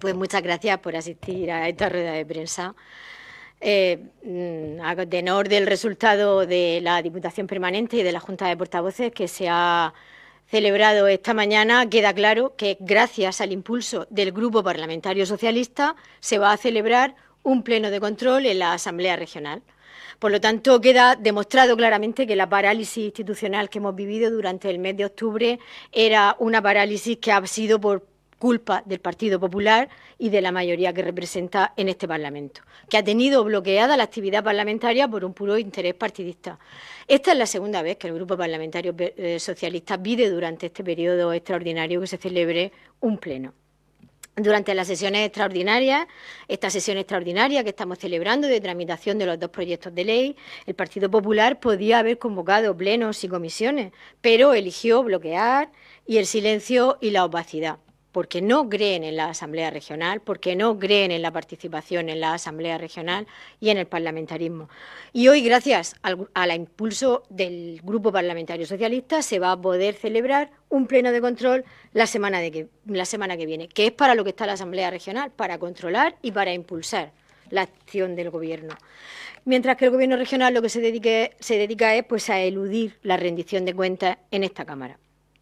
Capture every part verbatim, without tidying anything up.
Pues muchas gracias por asistir a esta rueda de prensa. Eh, a tenor del resultado de la Diputación Permanente y de la Junta de Portavoces que se ha celebrado esta mañana, queda claro que gracias al impulso del Grupo Parlamentario Socialista se va a celebrar un pleno de control en la Asamblea Regional. Por lo tanto, queda demostrado claramente que la parálisis institucional que hemos vivido durante el mes de octubre era una parálisis que ha sido por culpa del Partido Popular y de la mayoría que representa en este Parlamento, que ha tenido bloqueada la actividad parlamentaria por un puro interés partidista. Esta es la segunda vez que el Grupo Parlamentario Socialista pide durante este periodo extraordinario que se celebre un pleno. Durante las sesiones extraordinarias, esta sesión extraordinaria que estamos celebrando de tramitación de los dos proyectos de ley, el Partido Popular podía haber convocado plenos y comisiones, pero eligió bloquear y el silencio y la opacidad, porque no creen en la Asamblea Regional, porque no creen en la participación en la Asamblea Regional y en el parlamentarismo. Y hoy, gracias al, al impulso del Grupo Parlamentario Socialista, se va a poder celebrar un pleno de control la semana, de que, la semana que viene, que es para lo que está la Asamblea Regional, para controlar y para impulsar la acción del Gobierno. Mientras que el Gobierno regional lo que se, dedique, se dedica es pues, a eludir la rendición de cuentas en esta Cámara.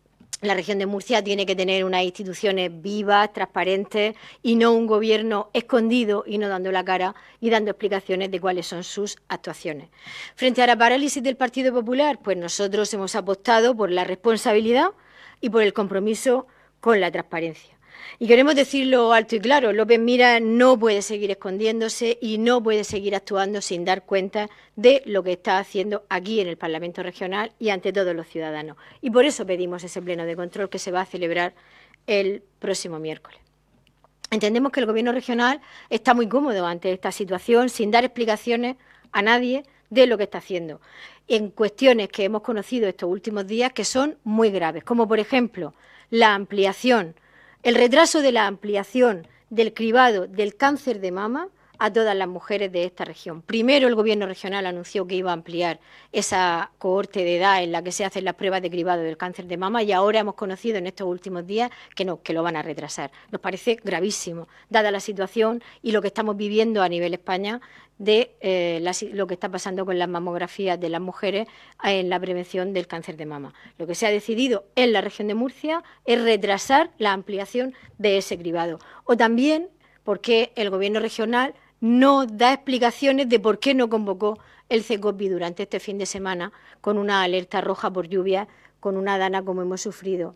La región de Murcia tiene que tener unas instituciones vivas, transparentes y no un gobierno escondido y no dando la cara y dando explicaciones de cuáles son sus actuaciones. Frente a la parálisis del Partido Popular, pues nosotros hemos apostado por la responsabilidad y por el compromiso con la transparencia. Y queremos decirlo alto y claro, López Miras no puede seguir escondiéndose y no puede seguir actuando sin dar cuenta de lo que está haciendo aquí en el Parlamento Regional y ante todos los ciudadanos. Y por eso pedimos ese pleno de control que se va a celebrar el próximo miércoles. Entendemos que el Gobierno regional está muy cómodo ante esta situación sin dar explicaciones a nadie de lo que está haciendo en cuestiones que hemos conocido estos últimos días que son muy graves, como por ejemplo la ampliación El retraso de la ampliación del cribado del cáncer de mama a todas las mujeres de esta región. Primero el Gobierno regional anunció que iba a ampliar esa cohorte de edad en la que se hacen las pruebas de cribado del cáncer de mama y ahora hemos conocido en estos últimos días que no, que lo van a retrasar. Nos parece gravísimo, dada la situación y lo que estamos viviendo a nivel España de eh, la, lo que está pasando con las mamografías de las mujeres en la prevención del cáncer de mama. Lo que se ha decidido en la región de Murcia es retrasar la ampliación de ese cribado. O también porque el Gobierno regional no da explicaciones de por qué no convocó el CECOPI durante este fin de semana con una alerta roja por lluvia, con una dana como hemos sufrido,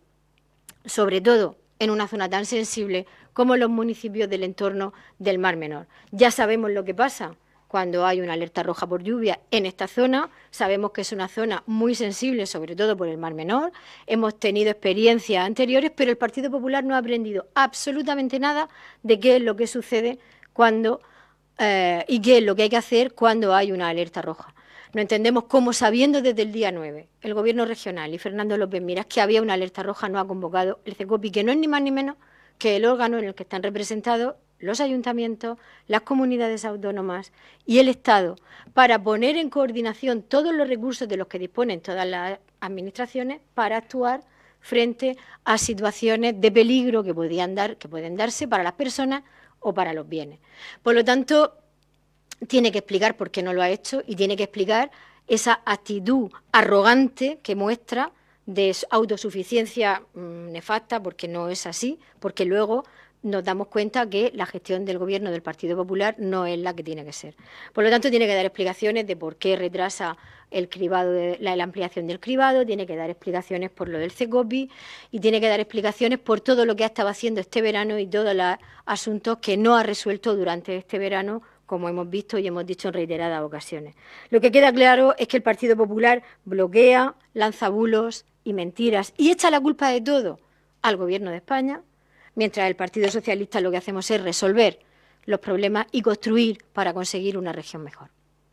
sobre todo en una zona tan sensible como los municipios del entorno del Mar Menor. Ya sabemos lo que pasa cuando hay una alerta roja por lluvia en esta zona. Sabemos que es una zona muy sensible, sobre todo por el Mar Menor. Hemos tenido experiencias anteriores, pero el Partido Popular no ha aprendido absolutamente nada de qué es lo que sucede cuando eh, y qué es lo que hay que hacer cuando hay una alerta roja. No entendemos cómo, sabiendo desde el día nueve, el Gobierno regional y Fernando López Miras que había una alerta roja, no ha convocado el CECOPI, que no es ni más ni menos que el órgano en el que están representados los ayuntamientos, las comunidades autónomas y el Estado, para poner en coordinación todos los recursos de los que disponen todas las administraciones para actuar frente a situaciones de peligro que, podían dar, que pueden darse para las personas o para los bienes. Por lo tanto, tiene que explicar por qué no lo ha hecho y tiene que explicar esa actitud arrogante que muestra de autosuficiencia mmm, nefasta, porque no es así, porque luego nos damos cuenta que la gestión del Gobierno del Partido Popular no es la que tiene que ser. Por lo tanto, tiene que dar explicaciones de por qué retrasa el cribado de, la, la ampliación del cribado, tiene que dar explicaciones por lo del CECOPI y tiene que dar explicaciones por todo lo que ha estado haciendo este verano y todos los asuntos que no ha resuelto durante este verano, como hemos visto y hemos dicho en reiteradas ocasiones. Lo que queda claro es que el Partido Popular bloquea, lanza bulos y mentiras y echa la culpa de todo al Gobierno de España, mientras el Partido Socialista lo que hacemos es resolver los problemas y construir para conseguir una región mejor.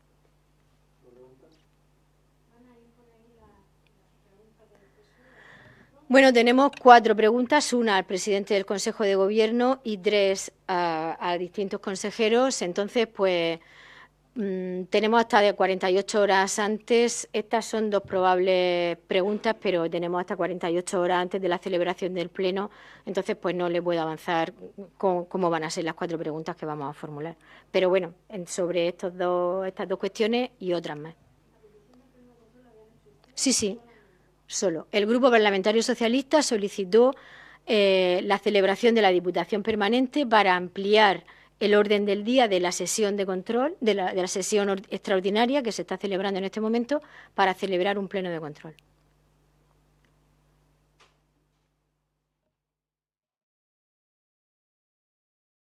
Bueno, tenemos cuatro preguntas, una al presidente del Consejo de Gobierno y tres a, a distintos consejeros. Entonces, pues, mmm, tenemos hasta de cuarenta y ocho horas antes. Estas son dos probables preguntas, pero tenemos hasta cuarenta y ocho horas antes de la celebración del Pleno. Entonces, pues no le puedo avanzar con, cómo van a ser las cuatro preguntas que vamos a formular. Pero bueno, en, sobre estos dos, estas dos cuestiones y otras más. Sí, sí, solo. El Grupo Parlamentario Socialista solicitó eh, la celebración de la Diputación Permanente para ampliar el orden del día de la sesión de control, de la, de la sesión extraordinaria que se está celebrando en este momento, para celebrar un pleno de control.